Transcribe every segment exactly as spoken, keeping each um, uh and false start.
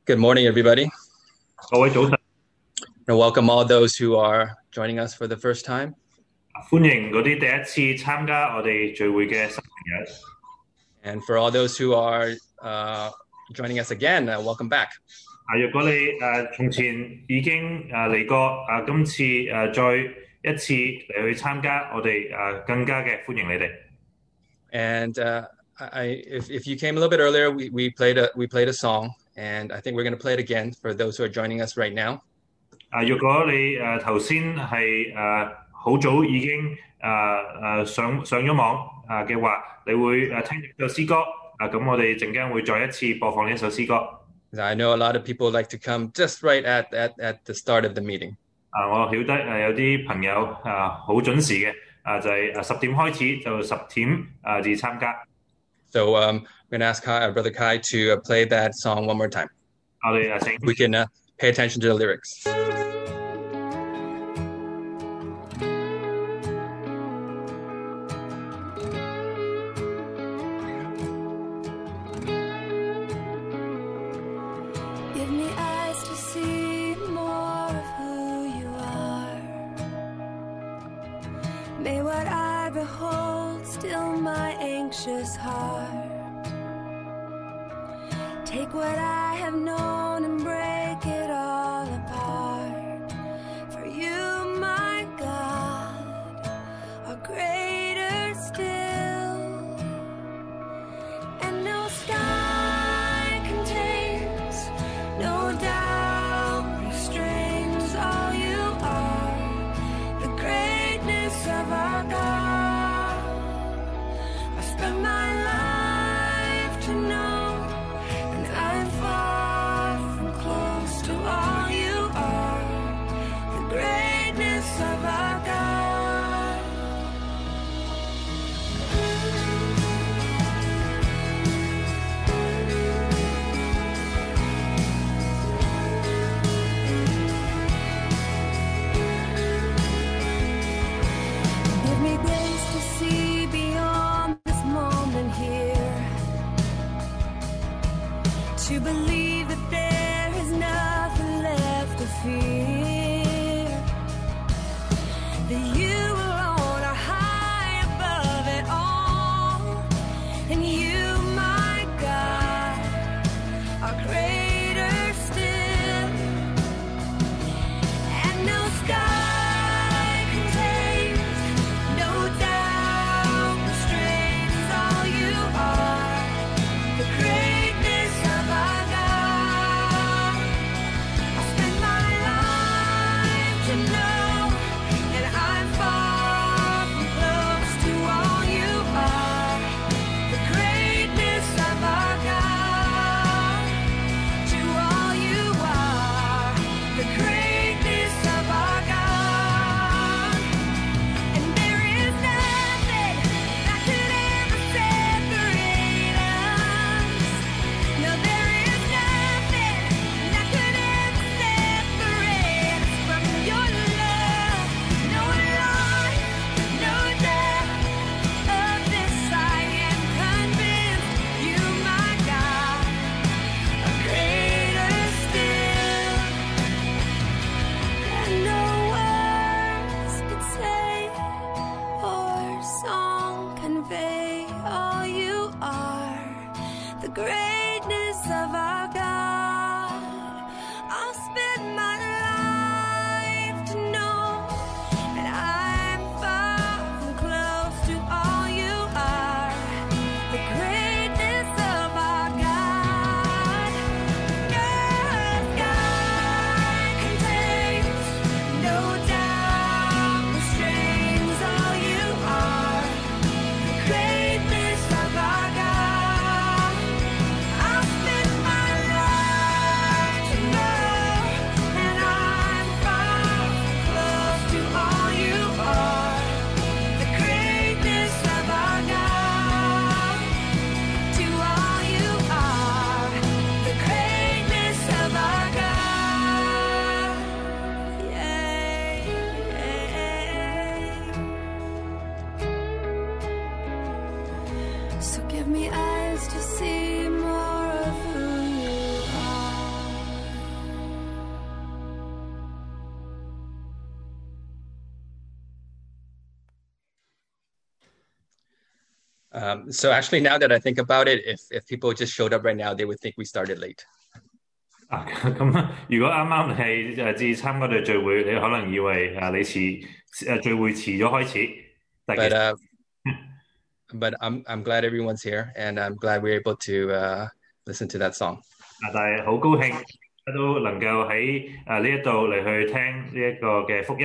Good morning, everybody, 各位早晨， and welcome all those who are joining us for the first time. 歡迎嗰啲第一次參加我哋聚會嘅新朋友。 And for all those who are uh, joining us again, uh, welcome back. 啊，若果你誒從前已經誒嚟過，啊今次誒再一次嚟去參加，我哋誒更加嘅歡迎你哋。 And uh, I, if, if you came a little bit earlier, we, we played a we played a song, and I think we're going to play it again for those who are joining us right now. 啊，若果你誒頭先係誒好早已經誒誒上上咗網啊嘅話，你會誒聽到首詩歌啊，咁我哋陣間會再一次播放呢一首詩歌。 I know a lot of people like to come just right at, at, at the start of the meeting. 啊，我曉得誒有啲朋友啊好準時嘅，啊就係誒十點開始就十點啊至參加。 So um, I'm going to ask Kai, uh, Brother Kai to uh, play that song one more time. 我哋誒請 We can uh, pay attention to the lyrics. Give me eyes to see more of who you are. May what I behold still my anxious heart. Take what I have known and break it all apart. For you, my God, are greater still. And no sky contains, no doubt restrains all you are. The greatness of our God. I spend my life to know. I'm far from close to all you are, the greatness of our God. Give me grace to see beyond this moment here, to believe that there is nothing left to fear, that you alone are high above it all, and you, my God, are greater still, and no sky contains, no doubt restrains all you are, the greatness of our God. I spend my life to know, and I'm far Um, so actually, now that I think about it, if if people just showed up right now, they would think we started late. 啊，咁如果啱啱係誒至參加我哋聚會，你可能以為誒你遲誒聚會遲咗開始，但 But 其實 uh, but I'm I'm glad everyone's here, and I'm glad we're able to uh, listen to that song. 啊，但係好高興大家都能夠喺誒呢一度嚟去聽呢一個嘅福音。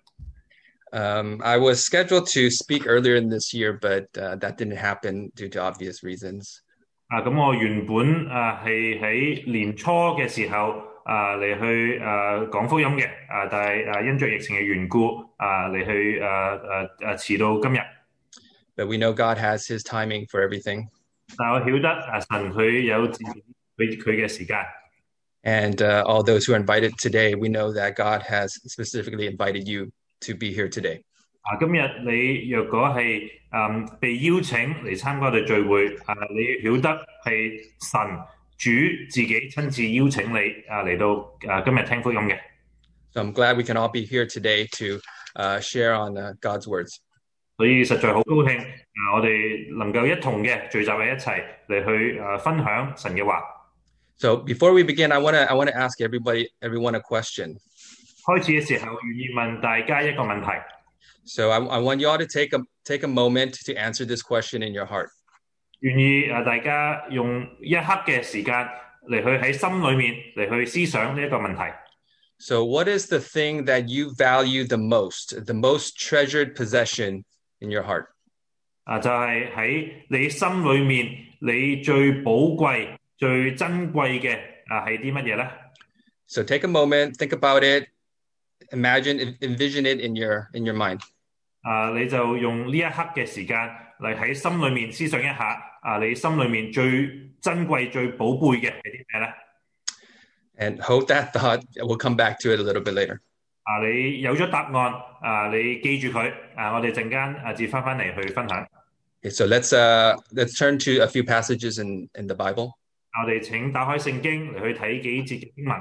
Um, I was scheduled to speak earlier in this year, but uh, that didn't happen due to obvious reasons. 啊，咁我原本誒係喺年初嘅時候啊嚟去誒講福音嘅，啊，但係誒因着疫情嘅緣故啊嚟去誒誒誒遲到今日。 But we know God has His timing for everything, 但我曉得啊神佢有自己佢佢嘅時間。 and uh, all those who are invited today, we know that God has specifically invited you to be here today. 啊，今日你若果係誒被邀請嚟參加我哋聚會，啊，你曉得係神主自己親自邀請你啊嚟到啊今日聽福音嘅。 So I'm glad we can all be here today to uh, share on uh, God's words. 所以實在好高興啊！我哋能夠一同嘅聚集喺一齊嚟去誒分享神嘅話。 So before we begin, I want to I want to ask everybody everyone a question. 開始嘅時候，願意問大家一個問題。 So I, I want you all to take a take a moment to answer this question in your heart. 願意誒大家用一刻嘅時間嚟去喺心裏面嚟去思想呢一個問題。 So what is the thing that you value the most, the most treasured possession in your heart? 啊，就係喺你心裏面你最寶貴、最珍貴嘅啊係啲乜嘢咧？ So take a moment, think about it, imagine, envision it in your in your mind. 啊，你就用呢一刻嘅時間嚟喺心裏面思想一下，啊，你心裏面最珍貴、最寶貝嘅係啲咩咧？ And hold that thought. We'll come back to it a little bit later. 啊，你有咗答案，啊，你記住佢，啊，我哋陣間啊至翻翻嚟去分享。 Okay, so let's uh let's turn to a few passages in in the Bible. 我哋請打開聖經嚟去睇幾節嘅經文。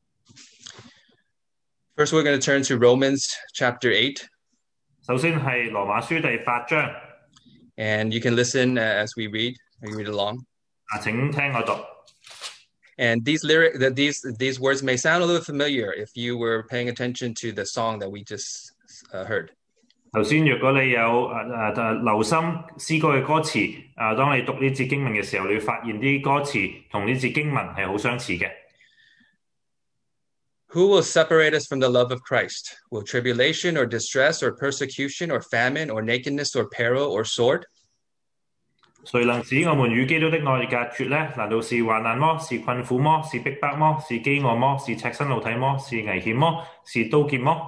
First, we're going to turn to Romans chapter eight. 首先係羅馬書第八章， And you can listen as we read, we read along. 啊，請聽我讀。 And these lyric that these these words may sound a little familiar if you were paying attention to the song that we just uh, heard. 頭先若果你有誒誒誒留心詩歌嘅歌詞，啊，當你讀呢節經文嘅時候，你會發現啲歌詞同呢節經文係好相似嘅。 Who will separate us from the love of Christ? Will tribulation or distress or persecution or famine or nakedness or peril or sword? 誰能使我們與基督的愛隔絕呢？難道是患難麼？是困苦麼？是逼迫麼？是飢餓麼？是赤身露體麼？是危險麼？是刀劍麼？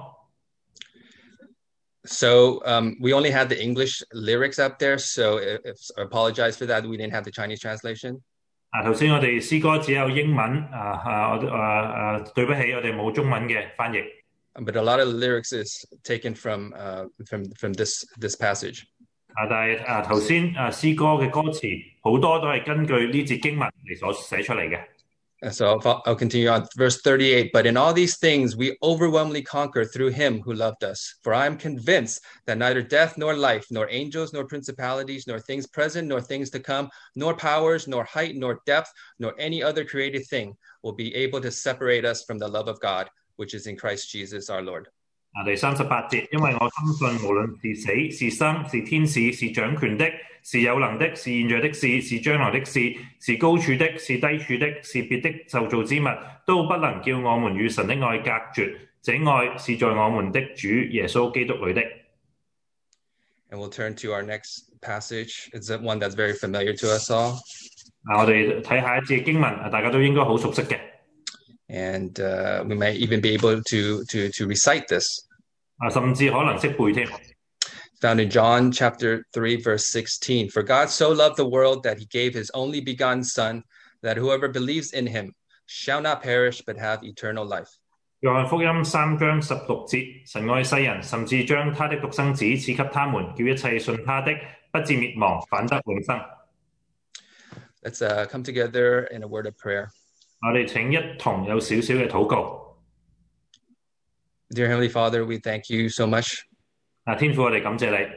So um, we only had the English lyrics up there, so if, if, I apologize for that. We didn't have the Chinese translation. 啊，頭先我哋詩歌只有英文，啊啊我啊啊對不起，我哋冇中文嘅翻譯。 But a lot of the lyrics is taken from uh, from from this this passage. 啊，但係啊頭先啊詩歌嘅歌詞好多都係根據呢節經文嚟所寫出嚟嘅。 And so I'll, I'll continue on verse thirty-eight. But in all these things, we overwhelmingly conquer through him who loved us. For I am convinced that neither death nor life, nor angels, nor principalities, nor things present, nor things to come, nor powers, nor height, nor depth, nor any other created thing will be able to separate us from the love of God, which is in Christ Jesus our Lord. 啊，第三十八節，因為我深信無論是死是生是天使是掌權的，是有能的，是現在的事，是將來的事，是高處的，是低處的，是別的受造之物，都不能叫我們與神的愛隔絕。這愛是在我們的主耶穌基督裏的。 And we'll turn to our next passage. It's one that's very familiar to us all. 啊，我哋睇下一節經文，大家都應該好熟悉嘅。 And uh, we may even be able to, to, to recite this. 啊，甚至可能識背添。 Found in John chapter three, verse sixteen. For God so loved the world that he gave his only begotten Son, that whoever believes in him shall not perish but have eternal life. 約翰福音三章十六節，神愛世人，甚至將他的獨生子賜給他們，叫一切信他的，不至滅亡，反得永生。 Let's uh, come together in a word of prayer. 我哋請一同有少少嘅禱告。 Dear Heavenly Father, we thank you so much 啊，天父，我哋感謝你，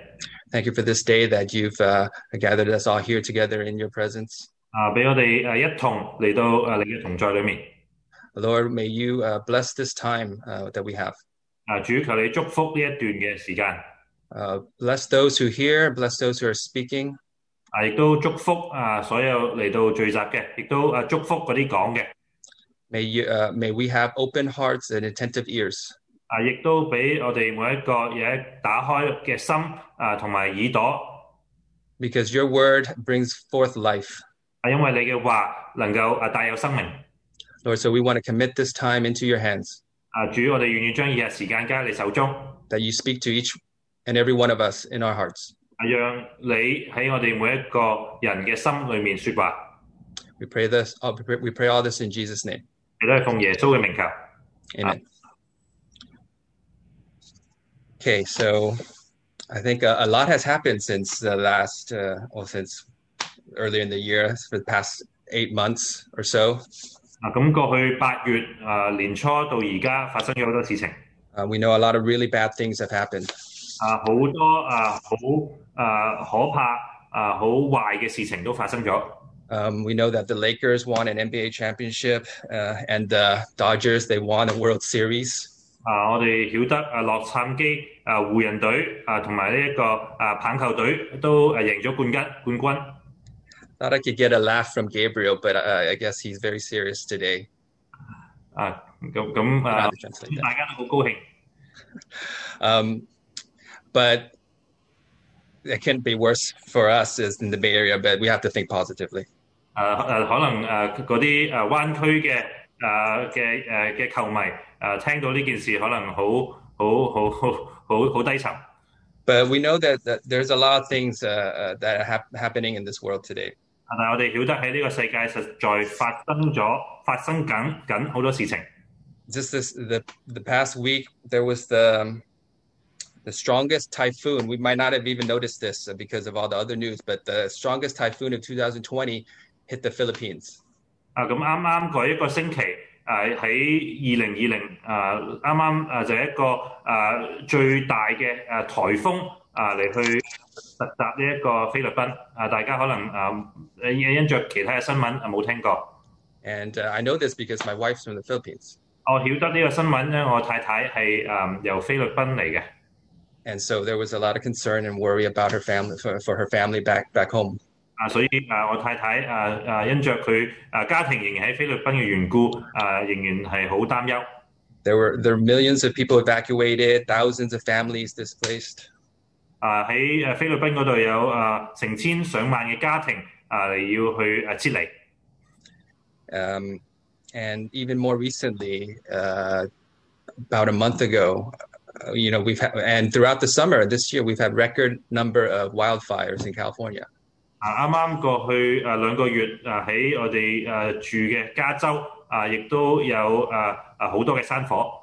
Thank you for this day that you've uh, gathered us all here together in your presence. 啊，俾我哋誒一同嚟到誒你嘅同在裏面。 Lord, may you uh, bless this time uh, that we have. 啊，主求你祝福呢一段嘅時間。 Uh, bless those who hear, bless those who are speaking. 啊，亦都祝福啊所有嚟到聚集嘅，亦都誒祝福嗰啲講嘅。 May you, uh, may we have open hearts and attentive ears. 啊，亦都俾我哋每一個有一打開嘅心啊，同埋耳朵。 Because your word brings forth life. 啊，因為你嘅話能夠啊帶有生命。 Lord, so we want to commit this time into your hands. 啊，主，我哋願意將以日時間交喺你手中。 That you speak to each and every one of us in our hearts. 啊，讓你喺我哋每一個人嘅心裏面說話。 We pray this. We pray all this in Jesus' name. 亦都係奉耶穌嘅名求。 Amen. Okay, so I think a, a lot has happened since the last, uh, well, since earlier in the year, for the past eight months or so. 啊，咁過去八月啊年初到而家發生咗好多事情。 Uh, we know a lot of really bad things have happened. 啊，好多啊好啊可怕啊好壞嘅事情都發生咗。 Um, we know that the Lakers won an N B A championship, uh, and the Dodgers, they won a World Series. 啊，我哋曉得啊洛杉磯啊湖人隊啊同埋呢一個啊棒球隊都誒贏咗冠軍冠軍。 Thought I could get a laugh from Gabriel, but uh, I guess he's very serious today. 啊，咁咁啊， Rather translate that. 大家都好高興。 Um, but it can't be worse for us as in the Bay Area, but we have to think positively. 誒誒，可能誒嗰啲誒灣區嘅誒嘅誒嘅球迷誒聽到呢件事，可能好好好好好好低沉。 But we know that, that there's a lot of things uh, uh, that are hap- happening in this world today. 但係我哋曉得喺呢個世界實在發生咗發生緊緊好多事情。 Just this the the past week, there was the um, the strongest typhoon. We might not have even noticed this uh, because of all the other news, but the strongest typhoon of twenty twenty hit the Philippines. 啊，咁啱啱嗰一個星期，誒喺二零二零啊，啱啱誒就係一個誒最大嘅誒颱風啊嚟去突襲呢一個菲律賓啊，大家可能誒誒因着其他嘅新聞啊冇聽過。 And uh, I know this because my wife's from the Philippines. 我曉得呢個新聞咧，我太太係誒由菲律賓嚟嘅。 And so there was a lot of concern and worry about her family for, for her family back back home. 啊，所以啊，我太太啊啊，因着佢啊家庭仍然喺菲律賓嘅緣故，啊仍然係好擔憂。 There were there were millions of people evacuated, thousands of families displaced. 啊喺誒菲律賓嗰度有啊成千上萬嘅家庭啊嚟要去誒撤離。 Um, and even more recently, uh, about a month ago, uh, you know, we've had, and throughout the summer this year, we've had record number of wildfires in California. 啊，啱啱過去誒兩個月啊，喺我哋誒住嘅加州啊，亦都有誒啊好多嘅山火。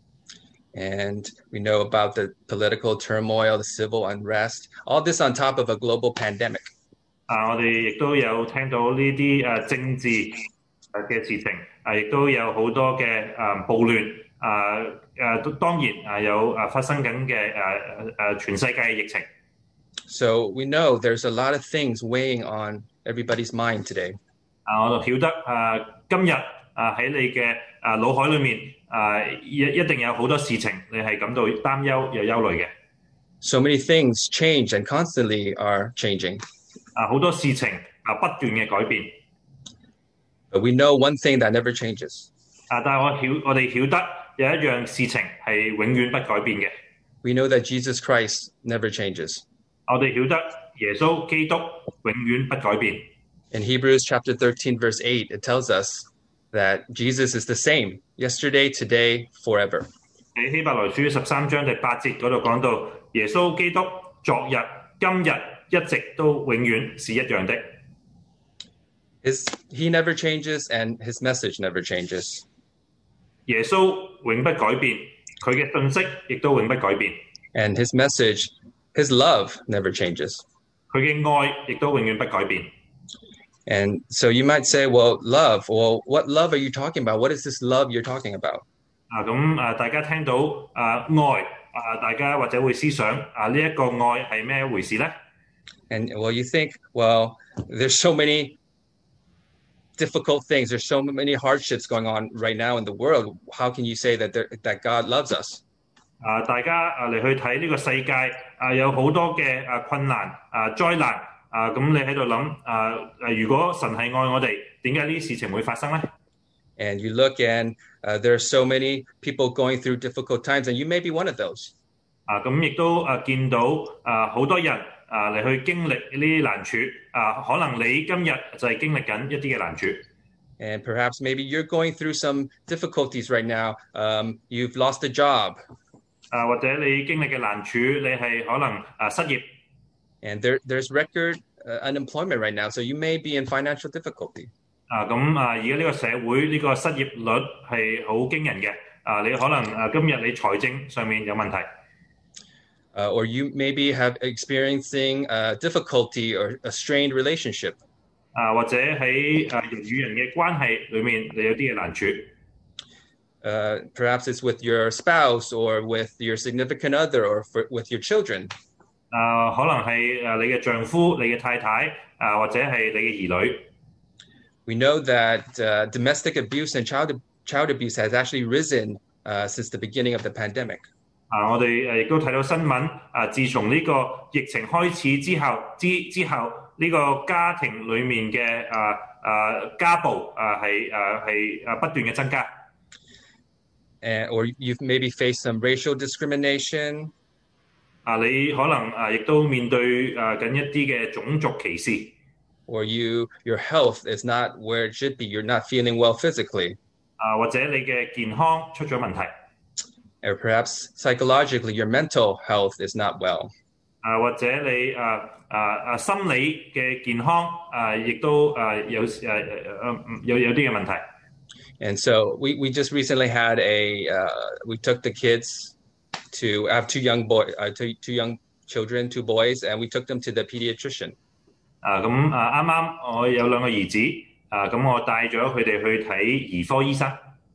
And we know about the political turmoil, the civil unrest, all this on top of a global pandemic. 啊，我哋亦都有聽到呢啲誒政治誒嘅事情，啊，亦都有好多嘅誒暴亂，啊誒當然啊有誒發生緊嘅誒誒全世界嘅疫情。 So we know there's a lot of things weighing on everybody's mind today. 啊，我就曉得啊，今日啊喺你嘅啊腦海裏面啊一一定有好多事情你係感到擔憂又憂慮嘅。 So many things change and constantly are changing. 啊，好多事情啊不斷嘅改變。 But we know one thing that never changes. 啊，但係我曉我哋曉得有一樣事情係永遠不改變嘅。 We know that Jesus Christ never changes. 我哋曉得耶穌基督永遠不改變。 In Hebrews chapter thirteen, verse eight, it tells us that Jesus is the same yesterday, today, forever. 喺希伯來書十三章第八節嗰度講到，耶穌基督昨日、今日一直都永遠是一樣的。 His, he never changes and his message never changes. 耶穌永不改變，佢嘅信息亦都永不改變。 And his message, his love never changes. 佢嘅愛亦都永遠不改變。 And so you might say, well, love, well, what love are you talking about? What is this love you're talking about? 啊，咁啊，大家聽到啊愛啊，大家或者會思想啊，呢一個愛係咩回事呢？ And well, you think, well, there's so many difficult things. There's so many hardships going on right now in the world. How can you say that there, that God loves us? 啊，大家啊嚟去睇呢個世界啊，有好多嘅啊困難啊災難啊，咁你喺度諗啊誒，如果神係愛我哋，點解呢啲事情會發生呢？ And you look and uh, there are so many people going through difficult times, and you may be one of those. 啊，咁亦都啊見到啊好多人啊嚟去經歷呢啲難處啊，可能你今日就係經歷緊一啲嘅難處。 And perhaps maybe you're going through some difficulties right now. Um, you've lost a job. 啊，或者你經歷嘅難處，你係可能啊失業。 And there, there's record uh, unemployment right now, so you may be in financial difficulty. 啊，咁啊，而家呢個社會呢個失業率係好驚人嘅。啊，你可能啊今日你財政上面有問題。 Uh, or you maybe have experiencing uh, difficulty or a strained relationship. 啊，或者喺啊人與人嘅關係裏面，你有啲嘅難處。 Uh, perhaps it's with your spouse or with your significant other or for, with your children. 啊，可能係啊你嘅丈夫、你嘅太太啊，或者係你嘅兒女。 We know that uh, domestic abuse and child child abuse has actually risen uh, since the beginning of the pandemic. 啊，我哋誒亦都睇到新聞啊，自從呢個疫情開始之後，之之後呢個家庭裡面嘅啊啊家暴啊係啊係啊不斷嘅增加。 And, or you've maybe faced some racial discrimination. 啊，你可能啊亦都面對啊緊一啲嘅種族歧視。 Or you your health is not where it should be. You're not feeling well physically. 啊，或者你嘅健康出咗問題。 Or perhaps psychologically your mental health is not well. 啊，或者你啊啊啊心理嘅健康啊，亦都啊有誒誒誒有有啲嘅問題。 And so we, we just recently had a uh, we took the kids to I have two young boy uh, two, two young children, two boys, and we took them to the pediatrician. 啊，咁啊啱啱我有兩個兒子啊，咁我帶咗佢哋去睇兒科醫生。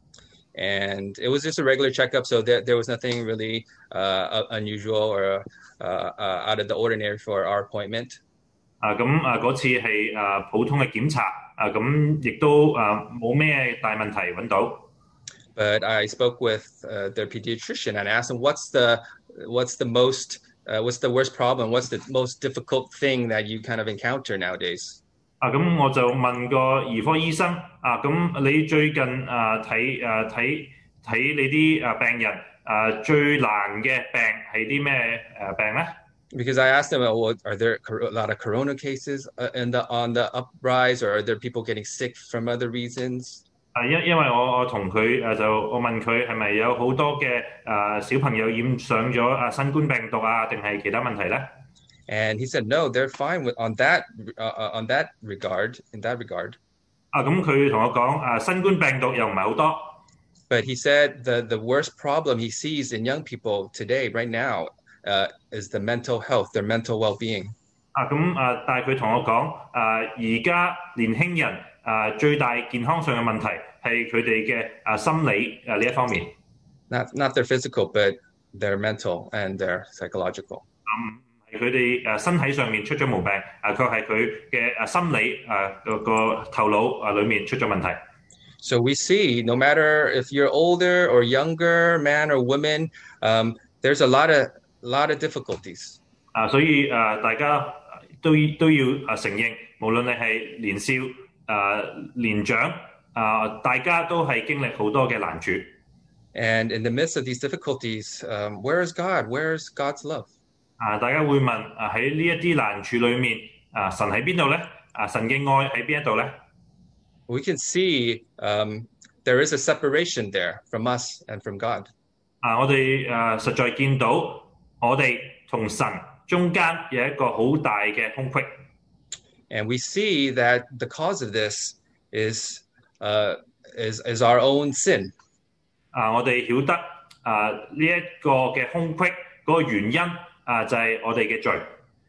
And it was just a regular checkup, so there, there was nothing really uh, unusual or uh, uh, out of the ordinary for our appointment. 啊，咁啊嗰次係啊普通嘅檢查，啊咁亦都啊冇咩大問題揾到。 But I spoke with uh, their pediatrician and asked him, "What's the what's the most uh, what's the worst problem? What's the most difficult thing that you kind of encounter nowadays?" 啊，咁我就問個兒科醫生啊，咁你最近啊睇啊睇睇你啲啊病人啊最難嘅病係啲咩誒病咧？ Because I asked them, well, are there a lot of corona cases in the on the uprise, or are there people getting sick from other reasons? 啊，因因為我我同佢誒就我問佢係咪有好多嘅誒小朋友染上咗啊新冠病毒啊，定係其他問題咧？ And he said, no, they're fine with on that uh, on that regard. In that regard. 啊，咁佢同我講啊，新冠病毒又唔係好多。 But he said the the worst problem he sees in young people today, right now, uh, is the mental health, their mental well-being. 啊，咁啊，但係佢同我講啊，而家年輕人啊最大健康上嘅問題係佢哋嘅啊心理啊呢一方面。 Not not their physical, but their mental and their psychological. 嗯，係佢哋誒身體上面出咗毛病，啊，卻係佢嘅誒心理誒個個頭腦啊裡面出咗問題。 So we see, no matter if you're older or younger, man or woman, um, there's a lot of lot of difficulties. 啊，所以誒大家都都要誒承認，無論你係年少誒年長啊，大家都係經歷好多嘅難處。 And in the midst of these difficulties, um, where is God? Where is God's love? 啊，大家會問啊喺呢一啲難處裡面，啊神喺邊度咧？啊神嘅愛喺邊一度咧？ We can see um, there is a separation there from us and from God. 啊，我哋誒實在見到我哋同神中間有一個好大嘅空隙。 And we see that the cause of this is uh, is is our own sin. 啊，我哋曉得啊呢一個嘅空隙嗰個原因啊就係我哋嘅罪。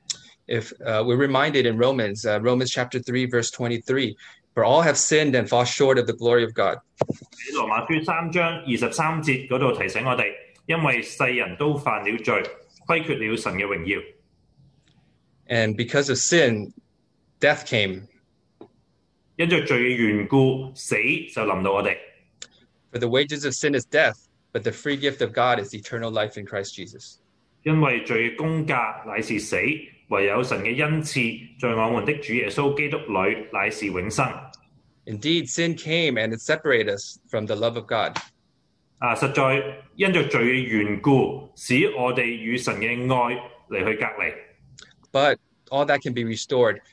If uh, we're reminded in Romans, uh, Romans chapter three, verse twenty-three, for all have sinned and fall short of the glory of God. 喺羅馬書三章二十三節嗰度提醒我哋因為世人都犯了罪，虧缺了神嘅榮耀。 And because of sin, death came. 因着罪嘅緣故，死就臨到我哋。 For the wages of sin is death, but the free gift of God is eternal life in Christ Jesus. 因為罪嘅工價乃是死，唯有神嘅恩賜，在我們的主耶穌基督裏乃是永生。 Indeed, sin came and it separated us from the love of God. 啊，實在因着罪嘅緣故，使我哋與神嘅愛嚟去隔離。 But all that can be restored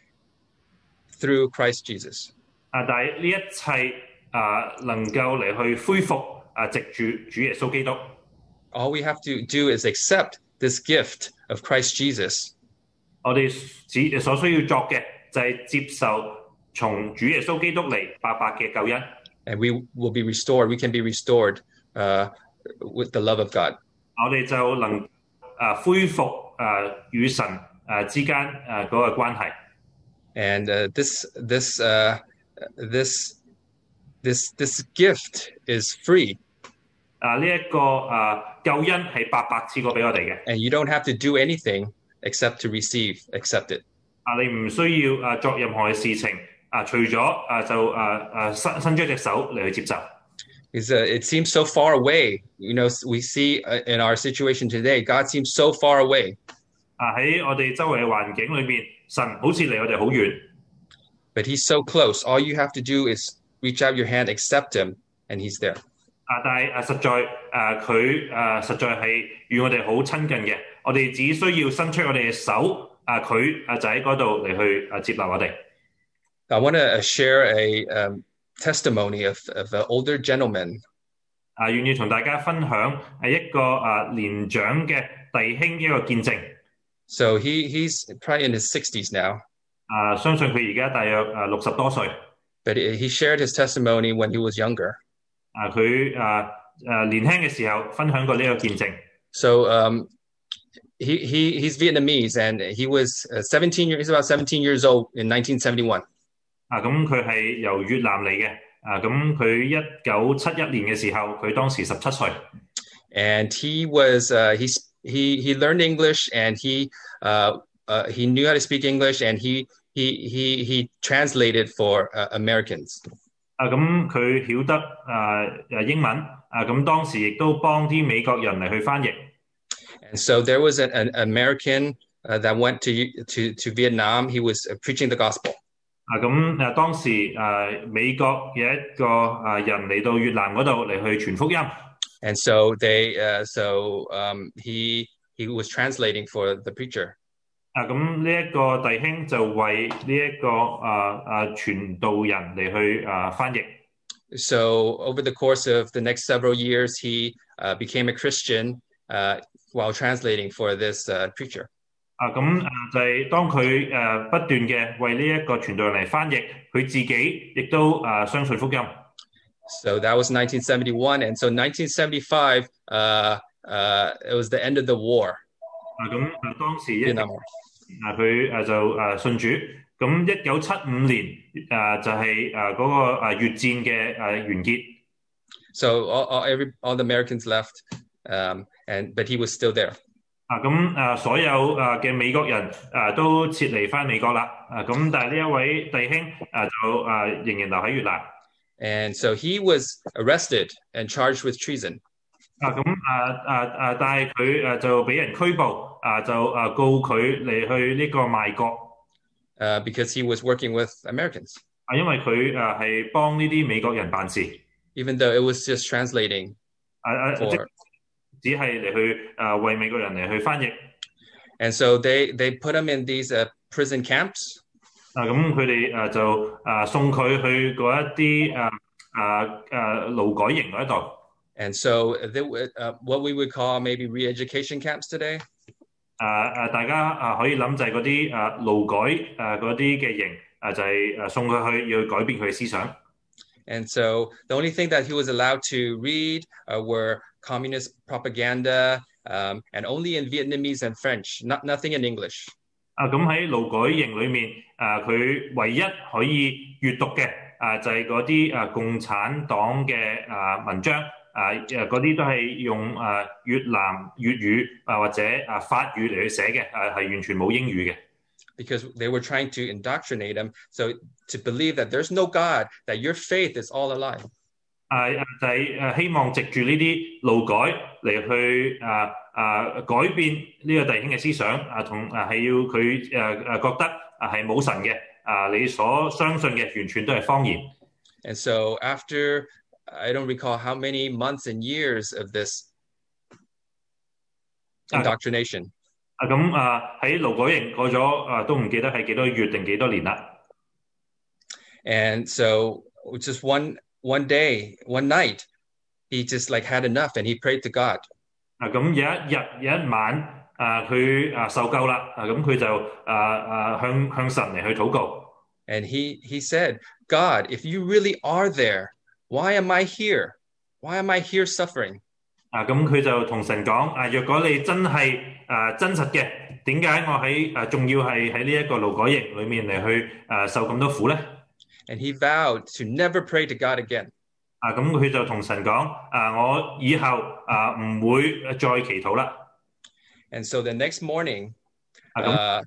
through Christ Jesus. 啊，但係呢一切啊，能夠嚟去恢復啊，藉住主耶穌基督。 All we have to do is accept this gift of Christ Jesus. 我哋只所需要作嘅就係接受從主耶穌基督嚟白白嘅救恩。 And we will be restored. We can be restored uh, with the love of God. 我哋就能啊恢復啊與神啊之間啊嗰個關係。 And uh, this this uh, this this this gift is free. 啊呢一個啊救恩係白白賜過俾我哋嘅。 And you don't have to do anything except to receive, accept it. 啊，你唔需要啊作任何嘅事情啊，除咗啊就啊啊伸伸出一隻手嚟去接受。 Because uh, it seems so far away. You know, we see uh, in our situation today, God seems so far away. 啊喺我哋周圍嘅環境裏邊，神好似離我哋好遠， But He's so close. All you have to do is reach out your hand, accept Him, and He's there. 啊但係啊實在啊佢啊實在係與我哋好親近嘅，我哋只需要伸出我哋嘅手，啊佢啊就喺嗰度嚟去啊接納我哋。 I want to share a um, testimony of, of an older gentleman. 啊願意同大家分享係一個啊年長嘅弟兄一個見證。 So he he's probably in his sixties now, 啊相信佢而家大約啊六十多歲。 but he he shared his testimony when he was younger. 啊佢啊啊年輕嘅時候分享過呢個見證。 So um, he he he's Vietnamese, and he was uh, seventeen years. He's about seventeen years old in nineteen seventy-one. 啊咁佢係由越南嚟嘅。啊咁佢一九七一年嘅時候，佢當時十七歲。 And he was uh, he he he learned English, and he uh, uh, he knew how to speak English, and he he he he translated for uh, Americans. 啊咁佢曉得啊誒英文。啊咁當時亦都幫啲美國人嚟去翻譯。 And so there was an, an American uh, that went to to to Vietnam. He was uh, preaching the gospel. 啊咁誒當時誒美國有一個啊人嚟到越南嗰度嚟去傳福音。 And so they uh, so um, he he was translating for the preacher. 啊咁呢一個弟兄就為呢一個啊啊傳道人嚟去啊翻譯。 So over the course of the next several years, he uh, became a Christian uh, while translating for this uh, preacher. 啊咁誒就係當佢誒不斷嘅為呢一個傳道人嚟翻譯，佢自己亦都誒相信福音。 So that was nineteen seventy-one, and so nineteen seventy-five, uh, uh, it was the end of the war. 啊咁誒當時一 Vietnam War. 啊佢誒就誒信主，咁一九七五年誒就係誒嗰個誒越戰嘅誒完結。 So all, all every all the Americans left, um, and but he was still there. 啊咁誒所有誒嘅美國人誒都撤離翻美國啦。啊咁但係呢一位弟兄誒就誒仍然留喺越南。 And so he was arrested and charged with treason. 啊咁誒誒誒，但係佢誒就俾人拘捕，啊就誒告佢嚟去呢個賣國。 Uh, because he was working with Americans, 啊，因為佢誒係幫呢啲美國人辦事。 even though it was just translating 啊啊，即 for. 只係嚟去誒為美國人嚟去翻譯。 And so they they put him in these uh, prison camps. 啊咁佢哋誒就誒送佢去嗰一啲誒誒誒勞改營嗰度。 And so they, would, uh, what we would call maybe re-education camps today. 誒誒，大家誒可以諗就係嗰啲誒勞改誒嗰啲嘅營，誒就係誒送佢去要改變佢嘅思想。 And so the only thing that he was allowed to read uh, were communist propaganda, um, and only in Vietnamese and French, not nothing in English. 啊咁喺勞改營裏面，誒佢唯一可以閱讀嘅誒就係嗰啲誒共產黨嘅誒文章， 啊誒嗰啲都係用啊越南粵語啊或者啊法語嚟去寫嘅，啊係完全冇英語嘅。 Because they were trying to indoctrinate them, so to believe that there's no God, that your faith is all a lie. 啊就係誒希望藉住呢啲勞改嚟去啊啊改變呢個弟兄嘅思想啊，同啊係要佢誒誒覺得啊係冇神嘅啊，你所相信嘅完全都係謊言。 And so after I don't recall how many months and years of this indoctrination. 啊咁啊喺勞改營過咗啊都唔記得係幾多月定幾多年啦。 And so just one one day, one night, he just like had enough and he prayed to God. 啊咁有一日有一晚啊佢啊受夠啦，啊咁佢就啊啊向向神嚟去禱告。 And he he said, God, if you really are there, why am I here? Why am I here suffering? 啊咁佢就同神講啊，若果你真係啊真實嘅，點解我喺啊仲要係喺呢一個勞改營裏面嚟去啊受咁多苦咧？ And he vowed to never pray to God again. 啊咁佢就同神講啊，我以後啊唔會再祈禱啦。 And so the next morning, 啊咁 uh,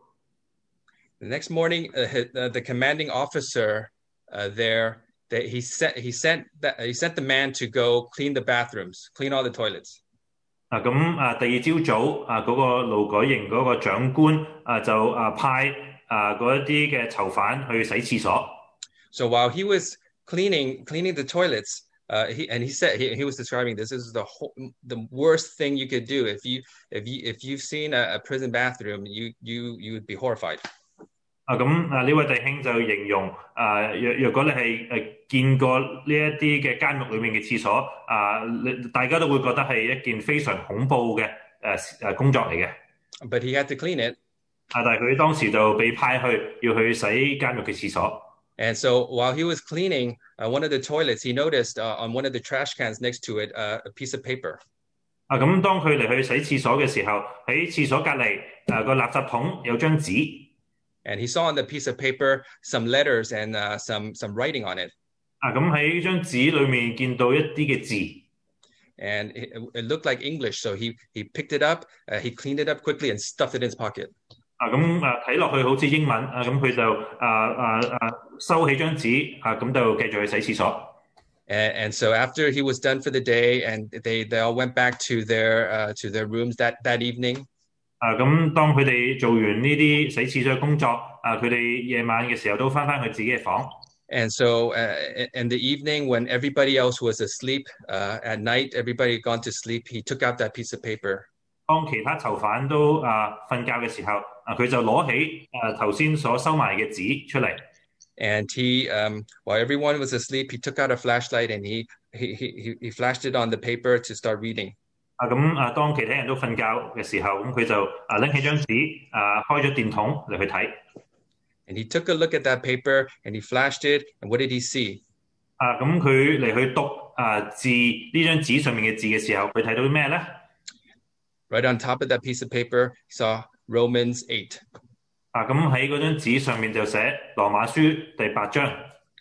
the next morning, uh, hi- uh, the commanding officer uh, there, that he sent he sent that he sent the man to go clean the bathrooms, clean all the toilets. 啊咁啊第二朝早啊嗰個勞改營嗰個長官啊就啊派啊嗰一啲嘅囚犯去洗廁所。 So while he was cleaning cleaning the toilets, uh, he and he said he, he was describing this, this is the whole, the worst thing you could do. If you if you if you've seen a, a prison bathroom, you you you would be horrified. 啊咁啊呢位弟兄就形容啊若若果你係誒見過呢一啲嘅監獄裏面嘅廁所啊，你大家都會覺得係一件非常恐怖嘅誒誒工作嚟嘅。 But he had to clean it. 啊，但係佢當時就被派去要去洗監獄嘅廁所。 And so while he was cleaning uh, one of the toilets, he noticed uh, on one of the trash cans next to it uh, a piece of paper. 啊咁當佢嚟去洗廁所嘅時候，喺廁所隔離誒個垃圾桶有張紙。 And he saw on the piece of paper some letters and uh, some some writing on it. 啊咁喺張紙裏面見到一啲嘅字。 And it, it looked like English, so he he picked it up, uh, he cleaned it up quickly and stuffed it in his pocket. 啊咁啊睇落去好似英文啊，咁佢就啊啊啊收起張紙啊，咁就繼續去洗廁所。 And, and so after he was done for the day, and they they all went back to their uh, to their rooms that that evening. 啊咁當佢哋做完呢啲洗廁所嘅工作，啊佢哋夜晚嘅時候都翻返去自己嘅房。 And so uh, in the evening, when everybody else was asleep, uh, at night, everybody had gone to sleep, he took out that piece of paper. 當其他囚犯都啊瞓覺嘅時候，啊佢就攞起啊頭先所收埋嘅紙出嚟。 And he, um, while everyone was asleep, he took out a flashlight and he he he he flashed it on the paper to start reading. 啊咁啊，當其他人都瞓覺嘅時候，咁佢就啊拎起張紙啊開咗電筒嚟去睇。 And he took a look at that paper and he flashed it. And what did he see? 啊咁佢嚟去讀啊字呢張紙上面嘅字嘅時候，佢睇到啲咩咧？ Right on top of that piece of paper, he saw Romans eight. 啊咁喺嗰張紙上面就寫羅馬書第八章。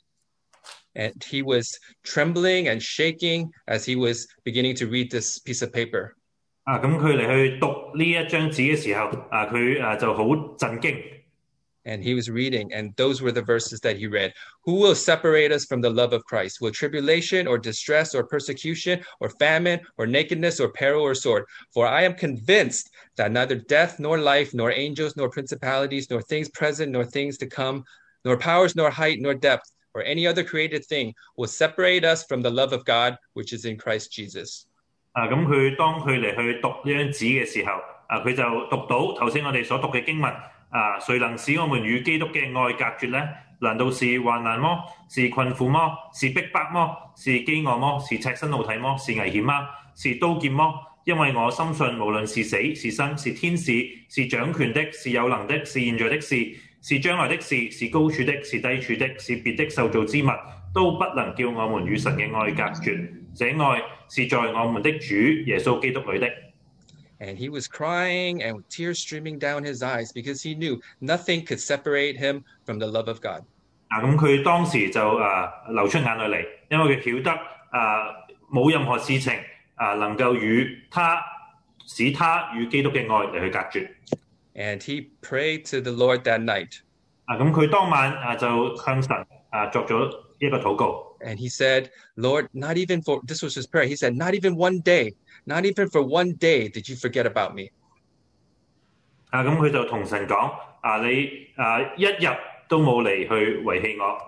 And he was trembling and shaking as he was beginning to read this piece of paper. 啊咁佢嚟去讀呢一張紙嘅時候，啊佢啊就好震驚。 And he was reading, and those were the verses that he read. Who will separate us from the love of Christ? Will tribulation or distress or persecution or famine or nakedness or peril or sword? For I am convinced that neither death nor life, nor angels, nor principalities, nor things present, nor things to come, nor powers, nor height, nor depth, or any other created thing will separate us from the love of God, which is in Christ Jesus. 啊咁佢當佢嚟去讀呢張紙嘅時候，啊佢就讀到頭先我哋所讀嘅經文。啊，誰能使我們與基督嘅愛隔絕呢？難道是患難麼？是困苦麼？是逼迫麼？是飢餓麼？是赤身露體麼？是危險嗎？是刀劍麼？因為我深信，無論是死是生，是天使，是掌權的，是有能的，是現在的事，是將來的事，是高處的，是低處的，是別的受造之物，都不能叫我們與神嘅愛隔絕。這愛是在我們的主耶穌基督裏的。 And he was crying and with tears streaming down his eyes because he knew nothing could separate him from the love of God. 啊，咁佢當時就啊流出眼淚嚟，因為佢曉得啊冇任何事情啊能夠與他使他與基督嘅愛嚟去隔絕。 And he prayed to the Lord that night. 啊，咁佢當晚啊就向神啊作咗一個禱告。 And he said, Lord, not even for, this was his prayer. He said, not even one day, not even for one day did you forget about me. 啊，咁佢就同神講：啊，你啊一日都冇嚟去遺棄我。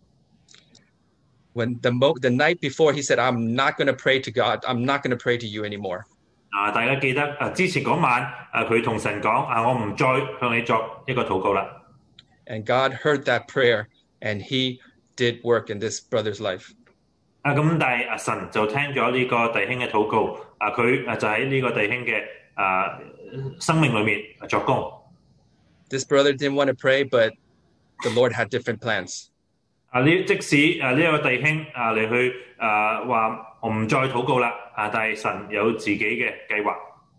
When the mo- the night before, he said, I'm not going to pray to God. I'm not going to pray to you anymore. 啊，大家記得啊，之前嗰晚啊，佢同神講：啊，我唔再向你作一個禱告啦。 And God heard that prayer, and he did work in this brother's life. 啊，咁但係啊，神就聽咗呢個弟兄嘅禱告，啊，佢啊就喺呢個弟兄嘅啊生命裏面作工。 This brother didn't want to pray, but the Lord had different plans. 啊，呢即使啊呢一個弟兄啊嚟去啊話我唔再禱告啦，啊，但係神有自己嘅計劃。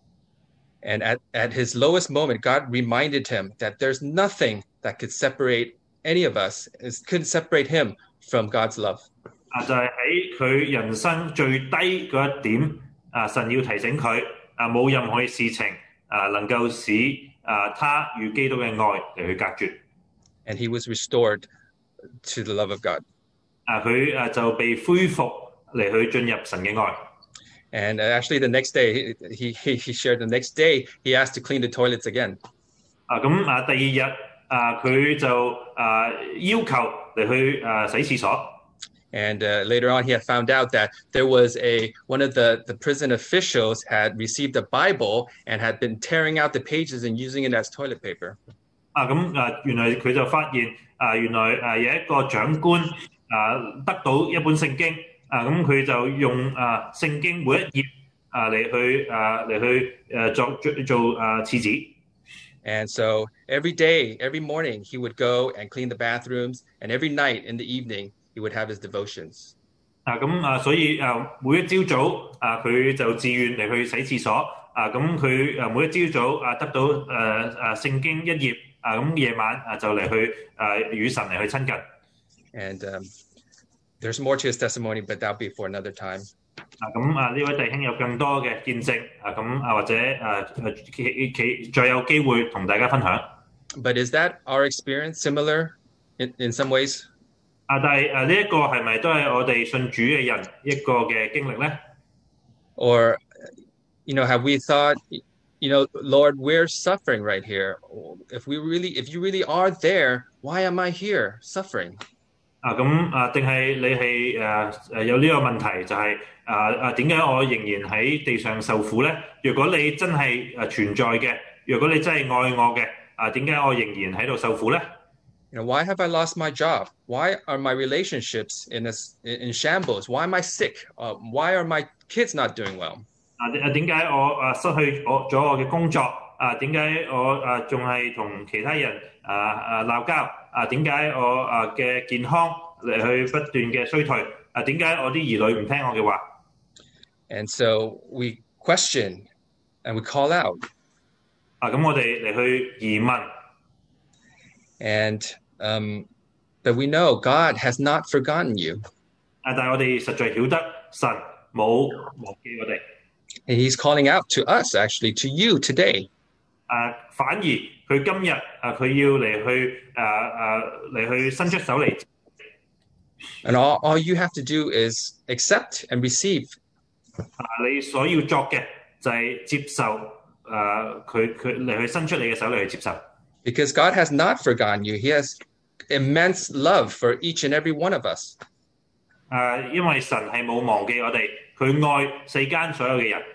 And at, at his lowest moment, God reminded him that there's nothing that could separate any of us, it couldn't separate him from God's love. 啊，就係喺佢人生最低嗰一點，啊，神要提醒佢，啊，冇任何嘅事情啊能夠使啊他與基督嘅愛嚟去隔絕。 And he was restored to the love of God. 啊，佢啊就被恢復嚟去進入神嘅愛。 And actually, the next day, he, he, he shared the next day, he asked to clean the toilets again. 啊，咁啊，第二日啊，佢就啊要求嚟去啊洗廁所。 And uh, later on, he had found out that there was a one of the, the prison officials had received a Bible and had been tearing out the pages and using it as toilet paper. 啊，咁啊，原來佢就發現啊，原來啊有一個長官啊得到一本聖經。啊，咁佢就用啊聖經每一頁啊嚟去啊嚟去誒作做做啊廁紙。 And so every day, every morning, he would go and clean the bathrooms, and every night in the evening, he would have his devotions. 啊，咁啊，所以啊每一朝早啊佢就自願嚟去洗廁所。啊，咁佢啊每一朝早啊得到誒誒聖經一頁。啊，咁夜晚啊就嚟去啊與神嚟去親近。 And um, there's more to his testimony, but that'll be for another time. 啊，咁啊呢位弟兄有更多嘅見證啊，咁啊或者誒企企再有機會同大家分享。 But is that our experience similar in, in some ways? 啊，但係誒呢一個係咪都係我哋信主嘅人一個嘅經歷咧？ Or, you know, have we thought, you know, Lord, we're suffering right here. If we really, if you really are there, why am I here suffering? 啊，咁啊，定係你係誒誒有呢個問題，就係啊啊點解我仍然喺地上受苦咧？如果你真係誒存在嘅，如果你真係愛我嘅，啊點解我仍然喺度受苦咧？ You know, why have I lost my job? Why are my relationships in a, in shambles? Why am I sick? Uh, why are my kids not doing well? 啊啊點解我啊失去我咗我嘅工作？啊點解我啊仲係同其他人啊啊鬧交？啊點解我啊嘅健康嚟去不斷嘅衰退？啊點解我啲兒女唔聽我嘅話？ And so we question and we call out. 啊咁我哋嚟去疑問。 And um, but we know God has not forgotten you. 啊但係我哋實在曉得神冇忘記我哋。 And he's calling out to us, actually, to you today. 啊，反而佢今日啊，佢要嚟去啊啊嚟去伸出手嚟。 And all, all you have to do is accept and receive. 啊，你所要作嘅就係接受啊，佢佢嚟去伸出你嘅手嚟去接受。 Because God has not forgotten you. He has immense love for each and every one of us. 啊，因為神係冇忘記我哋，佢愛世間所有嘅人。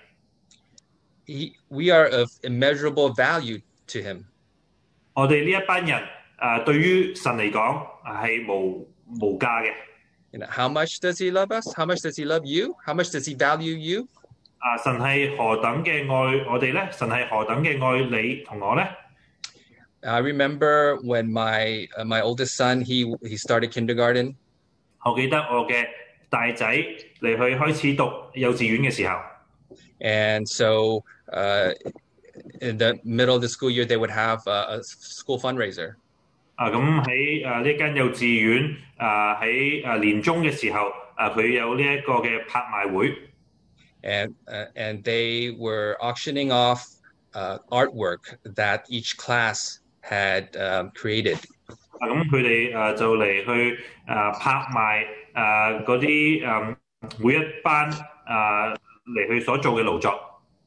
He, we are of immeasurable value to him. 我哋呢一班人啊，對於神嚟講係無無價嘅。 You know, how much does he love us? How much does he love you? How much does he value you? 啊，神係何等嘅愛我哋咧？神係何等嘅愛你同我咧？ I remember when my uh, my oldest son he he started kindergarten. 我記得我嘅大仔嚟去開始讀幼稚園嘅時候。 And so uh, in the middle of the school year, they would have a, a school fundraiser. 啊，咁喺誒呢間幼稚園啊喺誒年中嘅時候啊佢有呢一個嘅拍賣會。 And uh, and they were auctioning off uh, artwork that each class had um, created. 啊咁佢哋誒就嚟去誒拍賣誒嗰啲誒每一班誒嚟去所做嘅勞作。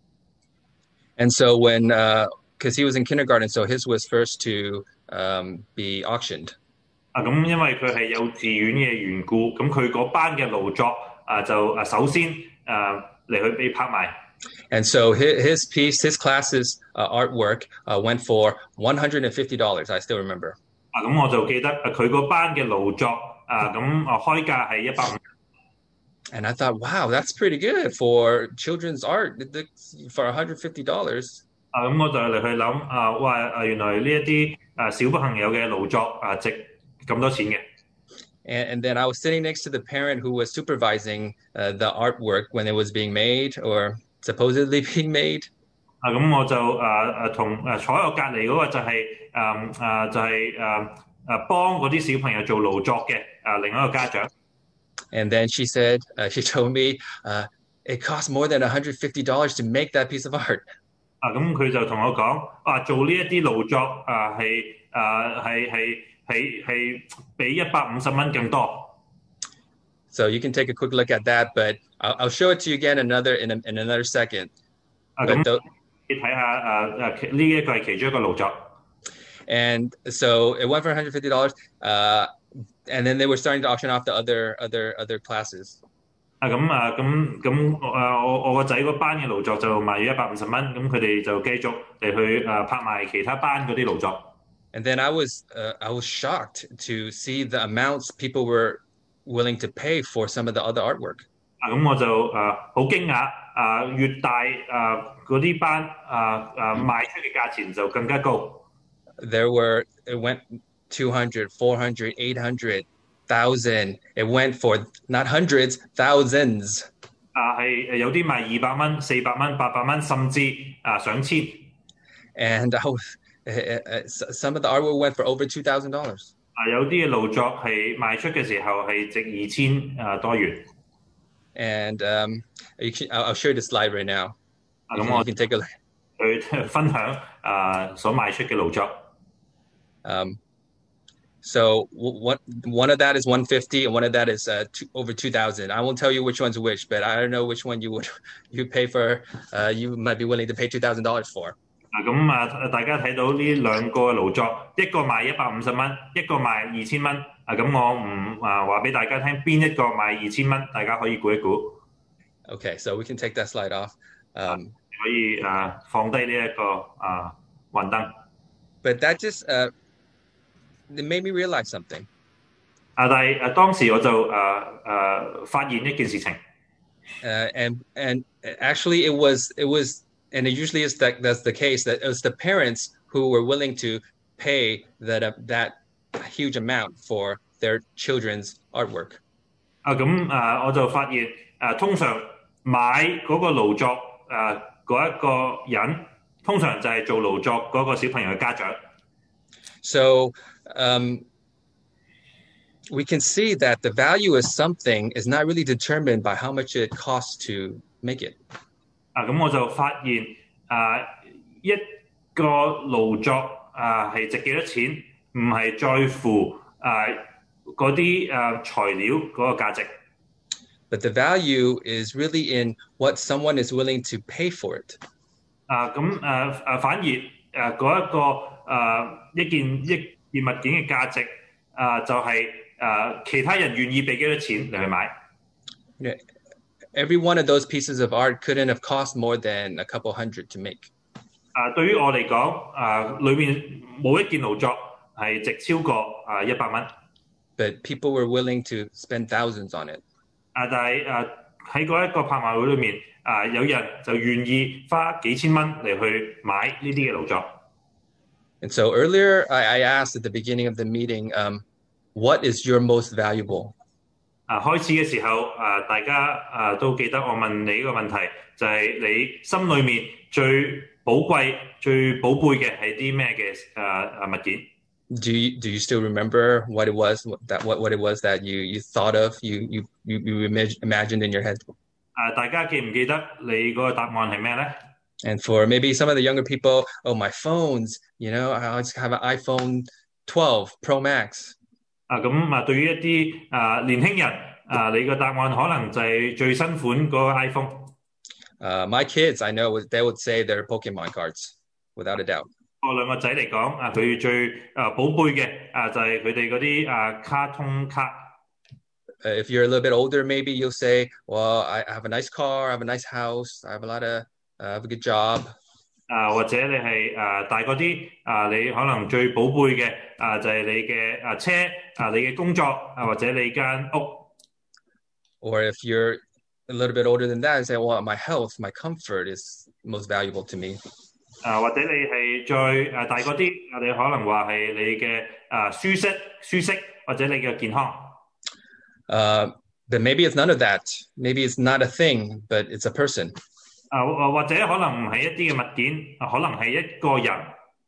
And so when, because uh, he was in kindergarten, so his was first to um, be auctioned. 啊咁因為佢係幼稚園嘅緣故，咁佢嗰班嘅勞作啊就誒首先誒嚟去被拍賣。 And so his, his piece, his class's uh, artwork uh, went for one hundred fifty dollars. I still remember. 啊咁我就記得佢嗰班嘅勞作啊咁啊開價係一百五。 And I thought, wow, that's pretty good for children's art for one hundred fifty dollars. 啊咁我就嚟去諗啊，哇啊原來呢一啲啊小朋友嘅勞作啊值咁多錢嘅。 And, and then I was sitting next to the parent who was supervising uh, the artwork when it was being made or supposedly being made. 啊咁我就誒誒同誒坐喺我隔離嗰個就係誒誒就係誒誒幫嗰啲小朋友做勞作嘅誒另一個家長。 And then she said, uh, she told me, uh, it costs more than one hundred fifty dollars to make that piece of art. 啊咁佢就同我講，啊做呢一啲勞作啊係啊係係係係比一百五十蚊更多。 So you can take a quick look at that, but I'll, I'll show it to you again another in, a, in another second. 啊咁你睇下誒誒呢一個係其中一個勞作。 And so it went for one hundred fifty dollars, uh, and then they were starting to auction off the other other other classes. 啊咁啊咁咁誒我我個仔嗰班嘅勞作就賣咗一百五十蚊，咁佢哋就繼續嚟去誒拍賣其他班嗰啲勞作。 And then I was uh, I was shocked to see the amounts people were willing to pay for some of the other artwork. 啊咁我就誒好驚訝，啊越大誒嗰啲班啊啊賣出嘅價錢就更加高。 There were it went two hundred, four hundred, eight hundred, thousand. It went for not hundreds, thousands. 啊係有啲賣二百蚊、四百蚊、八百蚊，甚至啊上千。 And I was, uh, some of the artwork went for over two thousand dollars. 啊有啲嘅勞作係賣出嘅時候係值二千啊多元。 And um, you can, I'll show you the slide right now. Ah, you, can, you can take a look. 去分享啊所賣出嘅勞作。 Um, so what one of that is one fifty, and one of that is uh, two, over two thousand. I won't tell you which one's which, but I don't know which one you would you pay for. Uh, you might be willing to pay two thousand dollars for. 啊咁啊，大家睇到呢兩個勞作，一個賣一百五十蚊，一個賣二千蚊。啊咁我唔啊話俾大家聽邊一個賣二千蚊，大家可以估一估。 Okay, so we can take that slide off. Um, 可以啊放低呢一個啊幻燈。 But that just uh, it made me realize something. 啊，但係啊當時我就誒誒發現一件事情。 Uh, and and actually, it was it was. And it usually is that that's the case, that it was the parents who were willing to pay that uh, that huge amount for their children's artwork. 啊咁啊，我就發現啊，通常買嗰個勞作啊嗰一個人，通常就係做勞作嗰個小朋友嘅家長。 So um, we can see that the value of something is not really determined by how much it costs to make it. 啊咁我就發現啊一個勞作啊係值幾多錢，唔係在乎啊嗰啲啊材料嗰個價值。 But the value is really in what someone is willing to pay for it. 啊咁誒誒反而誒嗰一個誒一件一件物件嘅價值啊就係誒其他人願意俾幾多錢嚟去買。 Yeah. Every one of those pieces of art couldn't have cost more than a couple hundred to make. 啊，對於我嚟講，啊，裏面冇一件勞作係值超過啊一百蚊。 But people were willing to spend thousands on it. 啊，但係啊喺嗰一個拍賣會裏面，啊有人就願意花幾千蚊嚟去買呢啲嘅勞作。 And so earlier, I, I asked at the beginning of the meeting, um, what is your most valuable? 啊，開始嘅時候，啊大家啊都記得我問你呢個問題，就係、是、你心裏面最寶貴、最寶貝嘅係啲咩嘅誒誒物件 Do you do you still remember what it was that what what it was that you you thought of you you you, you imag- imagined in your head? 誒，大家記唔記得你嗰個答案係咩咧？ And for maybe some of the younger people, oh, my phones, you know, I just have an iPhone twelve Pro Max. 啊，咁啊，對於一啲啊年輕人啊，你個答案可能就係最新款嗰個 iPhone。 Uh, my kids, I know, they would say they're Pokemon cards, without a doubt. 我兩個仔嚟講，啊，佢最啊寶貝嘅啊就係佢哋嗰啲啊卡通卡。 Uh, if you're a little bit older, maybe you'll say, well, I have a nice car, I have a nice house, I have a lot of, uh, I have a good job. 啊，或者你係啊大嗰啲啊，你可能最寶貝嘅啊就係你嘅啊車啊，你嘅工作啊，或者你間屋。 Or if you're a little bit older than that, you say, well, my health, my comfort is most valuable to me. 啊，或者你係再啊大嗰啲，我哋可能話係你嘅啊舒適、舒適或者你嘅健康。 Uh, but maybe it's none of that. Maybe it's not a thing, but it's a person. 啊，或者可能唔係一啲嘅物件，可能係一個人。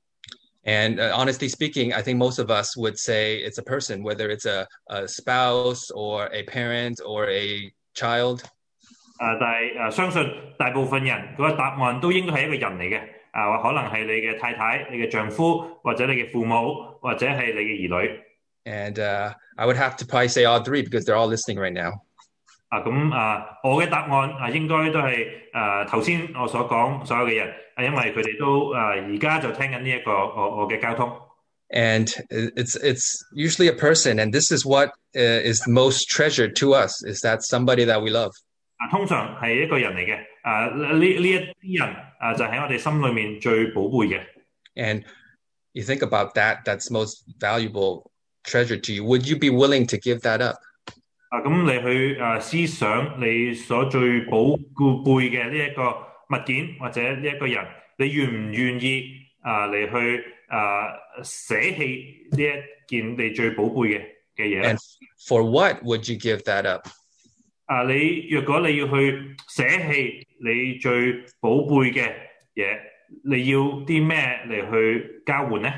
And uh, honestly speaking, I think most of us would say it's a person, whether it's a, a spouse or a parent or a child. 啊，但係啊，相信大部分人嗰個答案都應該係一個人嚟嘅。啊，可能係你嘅太太、你嘅丈夫，或者你嘅父母，或者係你嘅兒女。 And uh, I would have to probably say all three because they're all listening right now. 啊，咁啊，我嘅答案啊，應該都係啊頭先我所講所有嘅人，啊，因為佢哋都啊而家就聽緊呢一個我我嘅交通。 And it's it's usually a person, and this is what uh, is most treasured to us, is that somebody that we love. 啊，通常係一個人嚟嘅。啊，呢呢一啲人啊，就喺我哋心裏面最寶貝嘅。 And you think about that, that's most valuable treasure to you. Would you be willing to give that up? 啊，咁你去啊思想你所最寶貝嘅呢一個物件或者呢一個人，你願唔願意啊嚟去啊捨棄呢一件你最寶貝嘅嘅嘢咧？ And for what would you give that up? 啊，你若果你要去捨棄你最寶貝嘅嘢，你要啲咩嚟去交換咧？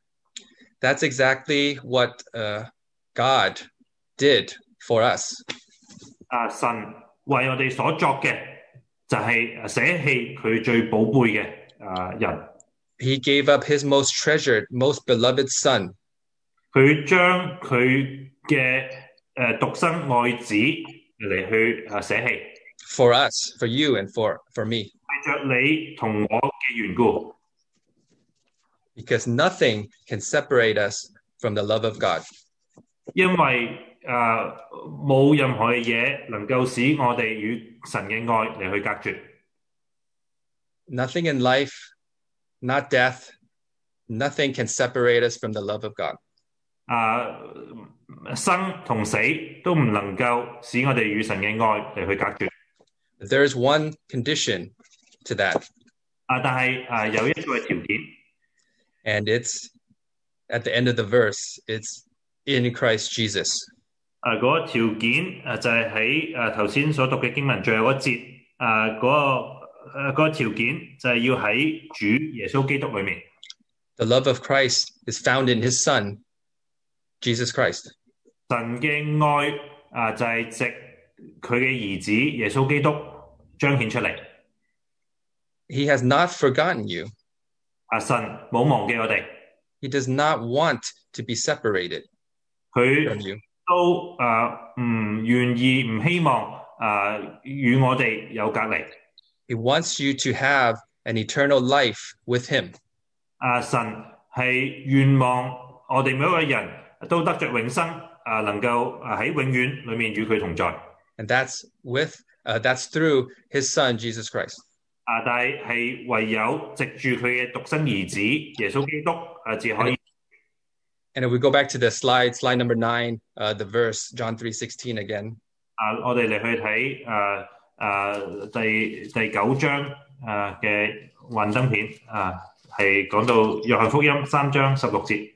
That's exactly what uh, God did for us. 啊，神為我哋所作嘅就係捨棄佢最寶貝嘅啊人。 He gave up his most treasured, most beloved son. 佢將佢嘅誒獨生愛子嚟去啊捨棄。 For us, for you, and for, for me. 為着你同我嘅緣故。 Because nothing can separate us from the love of God. 因為誒冇任何嘅嘢能夠使我哋與神嘅愛嚟去隔絕。 Nothing in life, not death, nothing can separate us from the love of God. 啊，生同死都唔能夠使我哋與神嘅愛嚟去隔絕。 There is one condition to that. 啊，但係啊有一個條件。 And it's at the end of the verse, it's in Christ Jesus. 啊，嗰個條件啊就係喺啊頭先所讀嘅經文最後嗰節啊嗰個誒嗰個條件就係要喺主耶穌基督裏面。 The love of Christ is found in his son, Jesus Christ. 神嘅愛啊就係藉佢嘅兒子耶穌基督彰顯出嚟。 He has not forgotten you. 啊，神冇忘記我哋。 He does not want to be separated from 佢 you. 都啊唔願意唔希望啊與我哋有隔離。 He wants you to have an eternal life with him. 啊，神係願望我哋每一個人都得着永生，啊能夠啊喺永遠裏面與佢同在。 And that's with uh, that's through his son Jesus Christ. 啊，但係係唯有藉住佢嘅獨生兒子耶穌基督啊，至可以。 And if we go back to the slide, slide number nine, uh, the verse, John three sixteen again. 啊，我哋嚟去睇啊啊第第九章啊嘅幻燈片啊，係講到約翰福音三章十六節。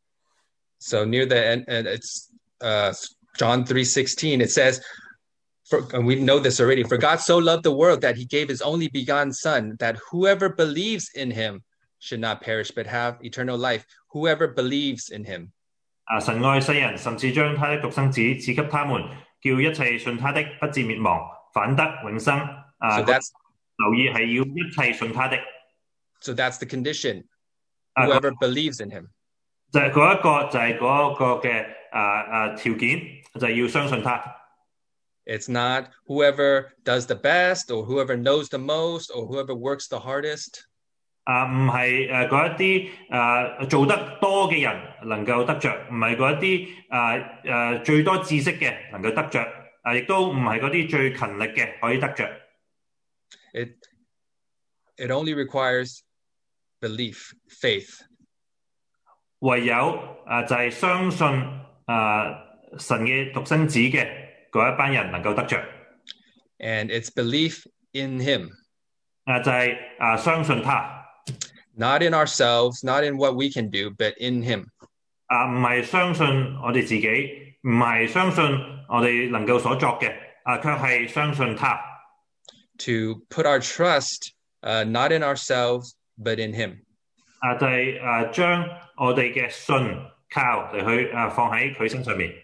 So near the end, and it's uh, John three sixteen. It says, for, and we know this already, for God so loved the world that he gave his only begotten son, that whoever believes in him should not perish but have eternal life. Whoever believes in him. 啊，神愛世人，甚至將他的獨生子賜給他們，叫一切信他的不至滅亡，反得永生。啊， So that's 留意係要一切信他的。 So that's the condition. 啊， Whoever believes in him. 就係嗰一個，就係嗰個嘅啊啊條件，就係要相信他。 It's not whoever does the best or whoever knows the most or whoever works the hardest. 啊，唔係誒嗰一啲誒做得多嘅人能夠得着，唔係嗰一啲誒誒最多知識嘅能夠得着，啊，亦都唔係嗰啲最勤力嘅可以得着。 It it only requires belief, faith. 唯有啊就係相信啊神嘅獨生子嘅嗰一班人能夠得着。 And it's belief in him. 啊就係啊相信他。 Not in ourselves, not in what we can do, but in him. 啊，唔係相信我哋自己，唔係相信我哋能夠所作嘅，啊，卻係相信他。 To put our trust, uh, not in ourselves, but in him. 啊，就係啊，將我哋嘅信靠嚟去啊放喺佢身上面。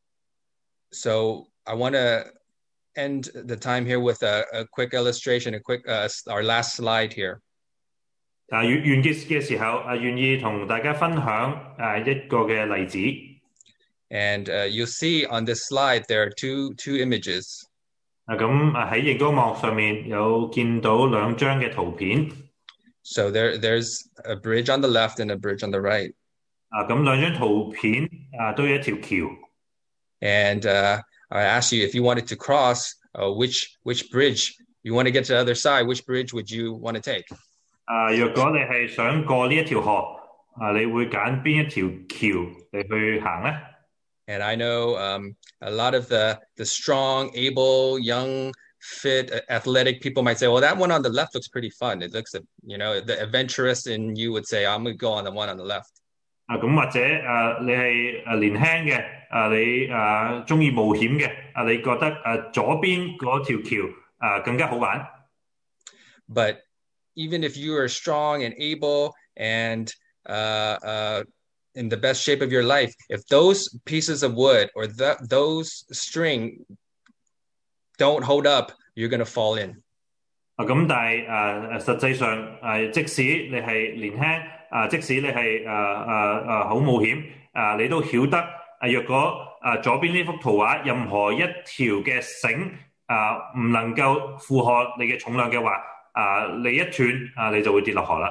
So I want to end the time here with a, a quick illustration, a quick uh, our last slide here. 啊，完完結嘅時候，啊，願意同大家分享啊一個嘅例子。 And uh, you'll see on this slide there are two two images. 啊，咁啊喺熒光幕上面有見到兩張嘅圖片。 So there there's a bridge on the left and a bridge on the right. 啊，咁兩張圖片啊都有一條橋。 And uh, I asked you if you wanted to cross, uh, which which bridge you want to get to the other side. Which bridge would you want to take? 啊，若果你係想過呢一條河，啊，你會揀邊一條橋嚟去行咧？ And I know um, a lot of the the strong, able, young, fit, athletic people might say, "Well, that one on the left looks pretty fun. It looks, you know, the adventurous in you would say, I'm going to go on the one on the left." 啊，咁或者啊，你係啊年輕嘅，啊你啊中意冒險嘅，啊你覺得啊左邊嗰條橋啊更加好玩。 But even if you are strong and able and uh, uh, in the best shape of your life, if those pieces of wood or the, those string don't hold up, you're going to fall in. 啊，咁但係啊實際上啊，即使你係年輕啊，即使你係啊啊啊好冒險啊，你都曉得啊，若果啊左邊呢幅圖畫任何一條嘅繩啊唔能夠負荷你嘅重量嘅話，啊你一斷啊你就會跌落河啦。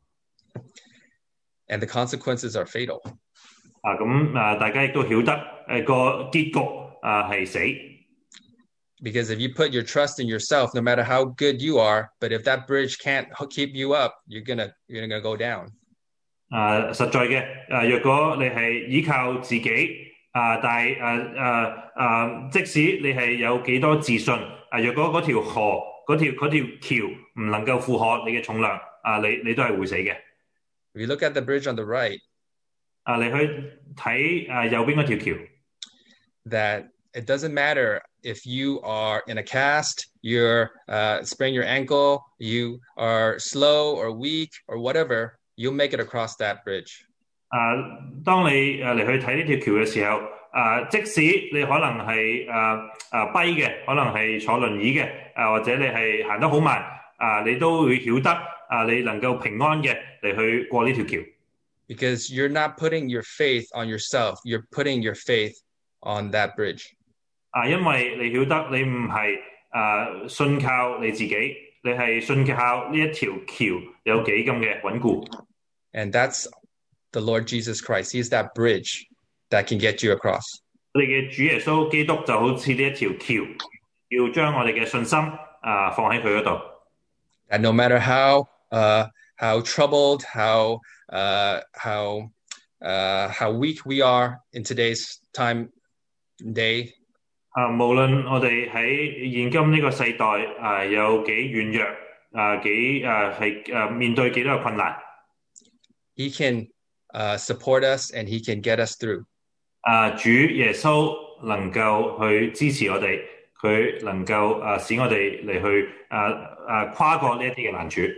And the consequences are fatal. 啊，咁啊大家亦都曉得誒個結局啊係死。 Because if you put your trust in yourself, no matter how good you are, but if that bridge can't keep you up, you're gonna you're gonna go down. 啊，實在嘅，啊，若果你係依靠自己，啊，但係誒誒誒，即使你係有幾多自信，啊，若果嗰條河嗰條嗰條橋唔能夠負荷你嘅重量，啊，你你都係會死嘅。 If you look at the bridge on the right, 啊，你去睇啊右邊嗰條橋。 That it doesn't matter if you are in a cast, you're uh, sprain your ankle, you are slow or weak or whatever, you'll make it across that bridge. 啊，當你誒嚟去睇呢條橋嘅時候，啊，即使你可能係誒誒跛嘅，可能係坐輪椅嘅，啊，或者你係行得好慢，啊，你都會曉得啊，你能夠平安嘅嚟去過呢條橋。 Because you're not putting your faith on yourself, you're putting your faith on that bridge. 啊，因為你曉得你唔係啊信靠你自己，你係信靠呢一條橋有幾咁嘅穩固。 And that's the Lord Jesus Christ. He's that bridge that can get you across. 我哋嘅主耶穌基督就好似呢一條橋，要將我哋嘅信心啊放喺佢嗰度。 And no matter how uh, how troubled, how uh, how uh, how weak we are in today's time day. 啊，無論我哋喺現今呢個世代啊有幾軟弱啊幾啊係啊面對幾多嘅困難， He can uh, support us and he can get us through. 啊，主耶穌能夠去支持我哋，佢能夠啊使我哋嚟去啊啊跨過呢一啲嘅難處。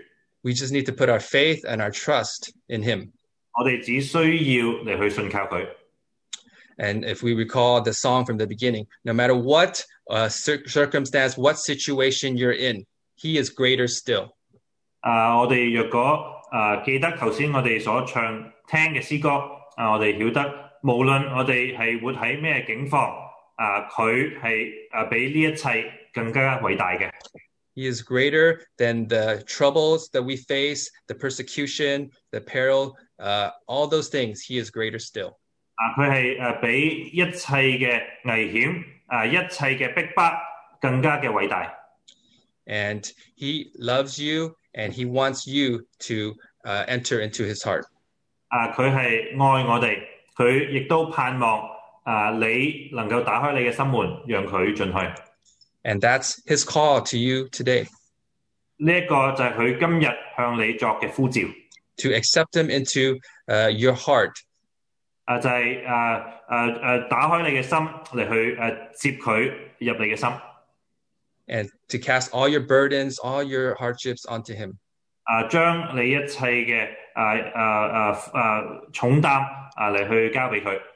We just need to put our faith and our trust in him. 我哋只需要嚟去信靠佢。 And if we recall the song from the beginning, no matter what uh, cir circumstance, what situation you're in, he is greater still. 啊，我哋若果啊記得頭先我哋所唱聽嘅詩歌，啊，我哋曉得無論我哋係活喺咩境況，啊，佢係啊比呢一切更加偉大嘅。 He is greater than the troubles that we face, the persecution, the peril, uh, all those things. He is greater still. 啊，佢係誒比一切嘅危險啊，一切嘅逼迫更加嘅偉大。 And he loves you, and he wants you to uh, enter into his heart. 啊，佢係愛我哋，佢亦都盼望啊你能夠打開你嘅心門，讓佢進去。 And that's his call to you today. 呢一個就係佢今日向你作嘅呼召。 To accept him into uh, your heart. 啊，就係誒誒誒打開你嘅心嚟去誒接佢入你嘅心。 And to cast all your burdens, all your hardships onto him. 啊，將你一切嘅誒誒誒誒重擔啊嚟去交俾佢。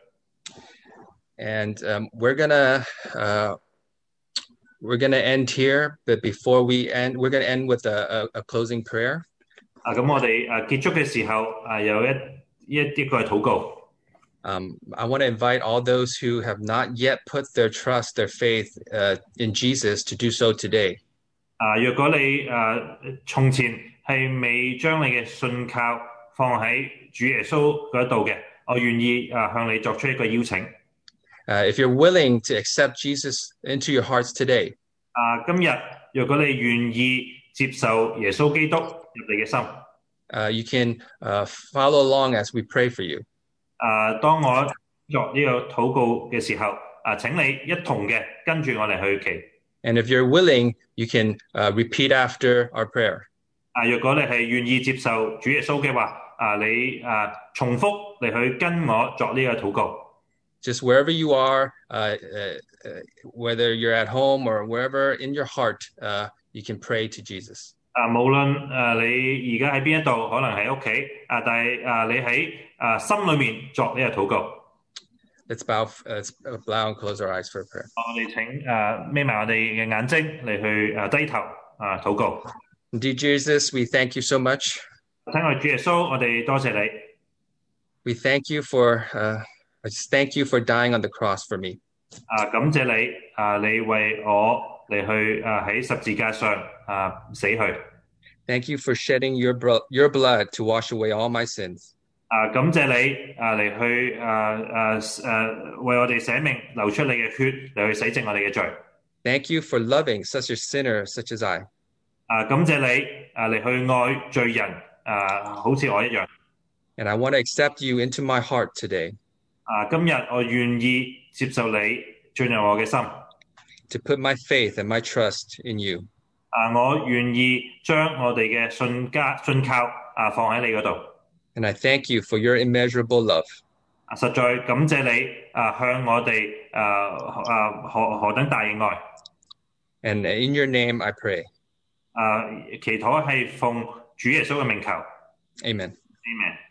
And um, we're gonna uh, we're gonna end here, but before we end, we're gonna end with a, a, a closing prayer. 啊，咁我哋誒結束嘅時候啊，有一一啲個禱告。 Um, I want to invite all those who have not yet put their trust, their faith uh, in Jesus to do so today. 啊，若果你誒從前係未將你嘅信靠放喺主耶穌嗰度嘅，我願意誒向你作出一個邀請。 Uh, if you're willing to accept Jesus into your hearts today, 啊，今日若果你願意接受耶穌基督入你嘅心， uh, you can uh, follow along as we pray for you. 啊，當我作呢個禱告嘅時候，啊，請你一同嘅跟住我嚟去祈。 And if you're willing, you can uh, repeat after our prayer. 啊，若果你係願意接受主耶穌嘅話，啊，你啊重複嚟去跟我作呢個禱告。 Just wherever you are, uh, uh, uh, whether you're at home or wherever in your heart, uh, you can pray to Jesus. 啊，無論誒你而家喺邊一度，可能喺屋企，啊，但係啊你喺啊心裏面作呢個禱告。 Let's bow, uh, let's bow and close our eyes for a prayer. 我哋請誒眯埋我哋嘅眼睛嚟去誒低頭啊禱告。 Indeed, Jesus, we thank you so much. 親愛主耶穌，我哋多謝你。 We thank you for, uh, I just thank you for dying on the cross for me. 啊，感謝你啊，你為我嚟去啊喺十字架上啊死去。 Thank you for shedding your, bro- your blood to wash away all my sins. 啊，感謝你啊嚟去啊啊誒為我哋捨命，流出你嘅血嚟去洗淨我哋嘅罪。 Thank you for loving such a sinner such as I. 啊，感謝你啊嚟去愛罪人啊，好似我一樣。 And I want to accept you into my heart today. 啊，今日我願意接受你進入我嘅心。 To put my faith and my trust in you. 啊，我願意將我哋嘅信家信靠啊放喺你嗰度。 And I thank you for your immeasurable love. 啊，實在感謝你啊向我哋啊啊何何等大嘅愛。 And in your name I pray. 啊，祈禱係奉主耶穌嘅名求。 Amen. Amen.